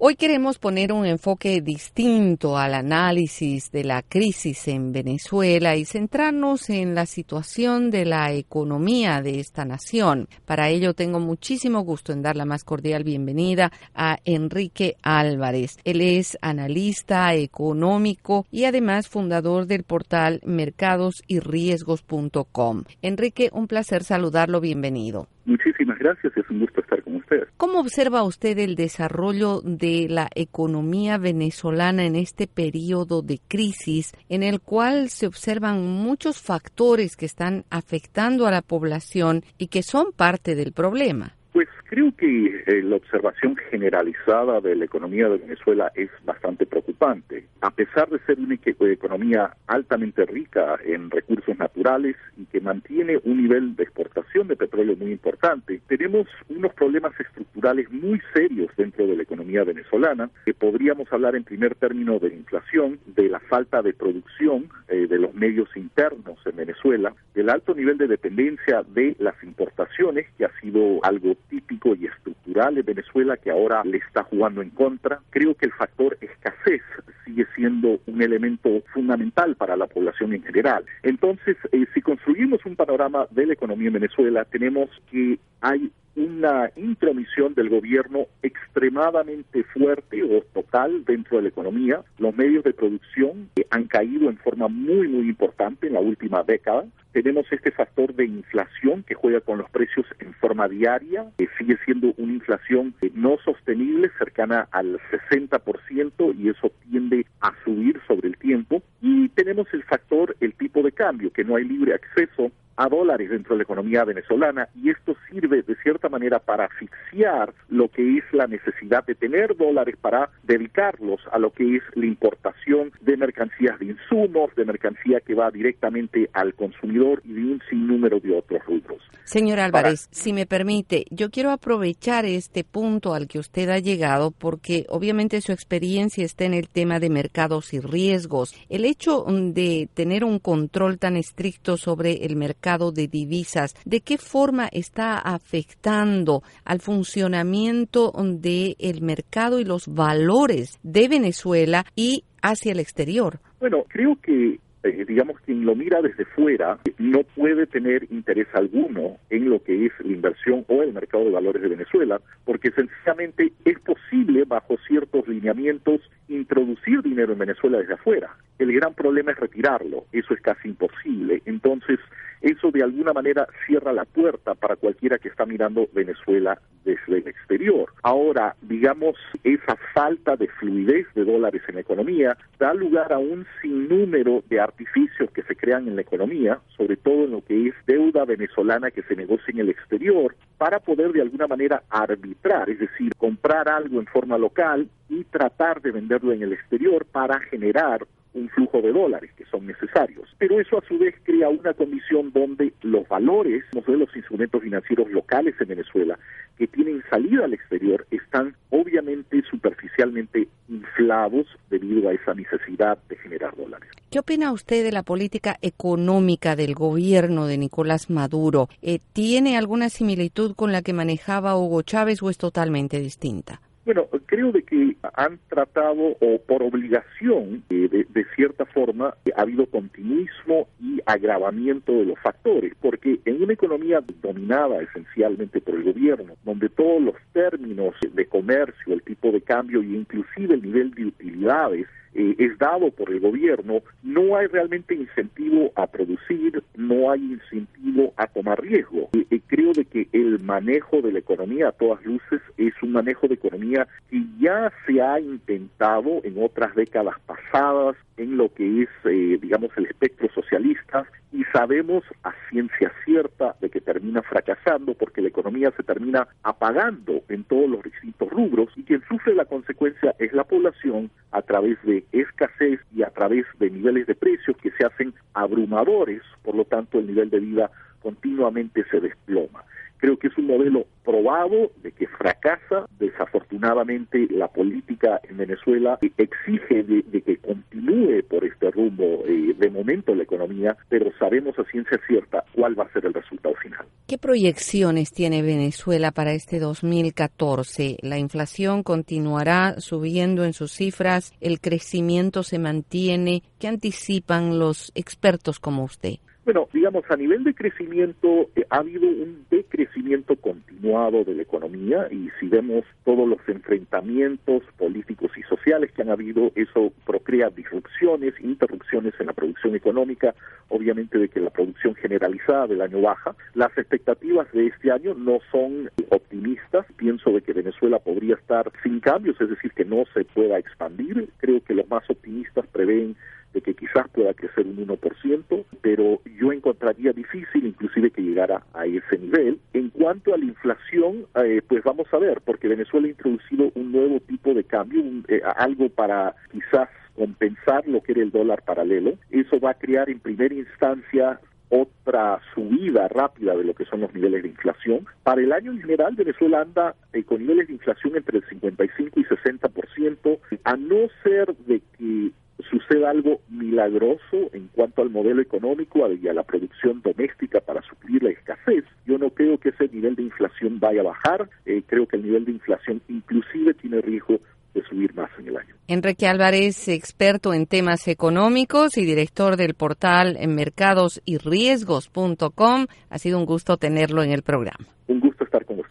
Hoy queremos poner un enfoque distinto al análisis de la crisis en Venezuela y centrarnos en la situación de la economía de esta nación. Para ello tengo muchísimo gusto en dar la más cordial bienvenida a Enrique Álvarez. Él es analista económico y además fundador del portal mercadosyriesgos.com. Enrique, un placer saludarlo, bienvenido. Muchísimas gracias, es un gusto estar con ustedes. ¿Cómo observa usted el desarrollo de la economía venezolana en este periodo de crisis en el cual se observan muchos factores que están afectando a la población y que son parte del problema? Pues creo que la observación generalizada de la economía de Venezuela es bastante preocupante. A pesar de ser una economía altamente rica en recursos naturales y que mantiene un nivel de exportación de petróleo muy importante, tenemos unos problemas estructurales muy serios dentro de la economía venezolana, que podríamos hablar en primer término de inflación, de la falta de producción de los medios internos en Venezuela, del alto nivel de dependencia de las importaciones, que ha sido algo típico y estructural en Venezuela que ahora le está jugando en contra. Creo que el factor escasez sigue siendo un elemento fundamental para la población en general. Entonces, si construimos un panorama de la economía en Venezuela, tenemos que hay una intromisión del gobierno extremadamente fuerte o total dentro de la economía. Los medios de producción han caído en forma muy importante en la última década. Tenemos este factor de inflación que juega con los precios en forma diaria, que sigue siendo una inflación no sostenible, cercana al 60%, y eso tiende a subir sobre el tiempo. Y tenemos el factor, el tipo de cambio, que no hay libre acceso a dólares dentro de la economía venezolana, y esto sirve de cierta manera para asfixiar lo que es la necesidad de tener dólares para dedicarlos a lo que es la importación de mercancías de insumos, de mercancía que va directamente al consumidor y de un sinnúmero de otros rubros. Señor Álvarez, si me permite, yo quiero aprovechar este punto al que usted ha llegado porque obviamente su experiencia está en el tema de mercados y riesgos. El hecho de tener un control tan estricto sobre el mercado de divisas, ¿de qué forma está afectando al funcionamiento del mercado y los valores de Venezuela y hacia el exterior? Bueno, creo que digamos, quien lo mira desde fuera no puede tener interés alguno en lo que es la inversión o el mercado de valores de Venezuela, porque sencillamente es posible, bajo ciertos lineamientos, introducir dinero en Venezuela desde afuera. El gran problema es retirarlo, eso es casi imposible. Entonces, eso de alguna manera cierra la puerta para cualquiera que está mirando Venezuela desde el exterior. Ahora, digamos, esa falta de fluidez de dólares en la economía da lugar a un sinnúmero de artificios que se crean en la economía, sobre todo en lo que es deuda venezolana que se negocia en el exterior, para poder de alguna manera arbitrar, es decir, comprar algo en forma local y tratar de venderlo en el exterior para generar un flujo de dólares que son necesarios. Pero eso a su vez crea una condición donde los valores de los instrumentos financieros locales en Venezuela que tienen salida al exterior están obviamente superficialmente inflados debido a esa necesidad de generar dólares. ¿Qué opina usted de la política económica del gobierno de Nicolás Maduro? ¿Tiene alguna similitud con la que manejaba Hugo Chávez o es totalmente distinta? Bueno, creo de que han tratado, o por obligación, de cierta forma, ha habido continuismo y agravamiento de los factores, porque en una economía dominada esencialmente por el gobierno, donde todos los términos de comercio, el tipo de cambio e inclusive el nivel de utilidades es dado por el gobierno, no hay realmente incentivo a producir, no hay incentivo a tomar riesgo. Creo de que el manejo de la economía a todas luces es un manejo de economía que ya se ha intentado en otras décadas pasadas en lo que es, digamos, el espectro socialista, y sabemos a ciencia cierta de que termina fracasando porque la economía se termina apagando en todos los distintos rubros, y quien sufre la consecuencia es la población a través de escasez y a través de niveles de precios que se hacen abrumadores, por lo tanto el nivel de vida continuamente se desploma. Creo que es un modelo probado de que fracasa. Desafortunadamente, la política en Venezuela exige de que continúe por este rumbo de momento la economía, pero sabemos a ciencia cierta cuál va a ser el resultado final. ¿Qué proyecciones tiene Venezuela para este 2014? ¿La inflación continuará subiendo en sus cifras? ¿El crecimiento se mantiene? ¿Qué anticipan los expertos como usted? Bueno, digamos, a nivel de crecimiento ha habido un decrecimiento continuado de la economía, y si vemos todos los enfrentamientos políticos y sociales que han habido, eso procrea disrupciones, interrupciones en la producción económica, obviamente de que la producción generalizada del año baja. Las expectativas de este año no son optimistas. Pienso de que Venezuela podría estar sin cambios, es decir, que no se pueda expandir. Creo que los más optimistas prevén de que quizás pueda crecer un 1%, pero yo encontraría difícil inclusive que llegara a ese nivel. En cuanto a la inflación, pues vamos a ver, porque Venezuela ha introducido un nuevo tipo de cambio, algo para quizás compensar lo que era el dólar paralelo. Eso va a crear en primera instancia otra subida rápida de lo que son los niveles de inflación. Para el año en general, Venezuela anda con niveles de inflación entre el 55 y 60%, a no ser de que suceda algo milagroso en cuanto al modelo económico y a la producción doméstica para suplir la escasez. Yo no creo que ese nivel de inflación vaya a bajar. Creo que el nivel de inflación inclusive tiene riesgo de subir más en el año. Enrique Álvarez, experto en temas económicos y director del portal en mercadosyrriesgos.com. Ha sido un gusto tenerlo en el programa. Un gusto estar con usted.